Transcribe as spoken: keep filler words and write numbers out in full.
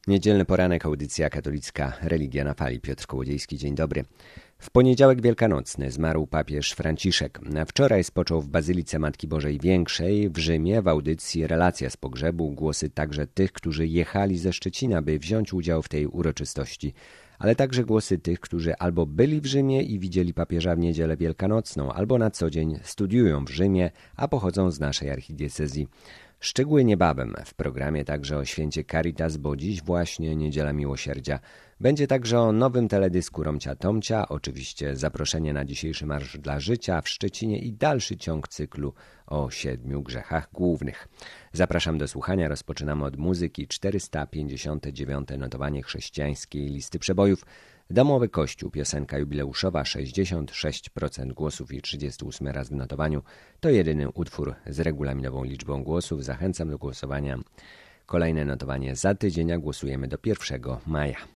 Niedzielny poranek, audycja katolicka Religia na Fali. Piotr Kołodziejski, dzień dobry. W poniedziałek wielkanocny zmarł papież Franciszek. Wczoraj spoczął w Bazylice Matki Bożej Większej w Rzymie. W audycji Relacja z pogrzebu głosy także tych, którzy jechali ze Szczecina, by wziąć udział w tej uroczystości, ale także głosy tych, którzy albo byli w Rzymie i widzieli papieża w niedzielę wielkanocną, albo na co dzień studiują w Rzymie, a pochodzą z naszej archidiecezji. Szczegóły niebawem. W programie także o święcie Caritas, bo dziś właśnie Niedziela Miłosierdzia. Będzie także o nowym teledysku Romcia Tomcia, oczywiście zaproszenie na dzisiejszy Marsz dla Życia w Szczecinie i dalszy ciąg cyklu o siedmiu grzechach głównych. Zapraszam do słuchania. Rozpoczynamy od muzyki. czterysta pięćdziesiąte dziewiąte notowanie chrześcijańskiej listy przebojów. Domowy Kościół, piosenka jubileuszowa, sześćdziesiąt sześć procent głosów i trzydziesty ósmy raz w notowaniu. To jedyny utwór z regulaminową liczbą głosów. Zachęcam do głosowania. Kolejne notowanie za tydzień, a głosujemy do pierwszego maja.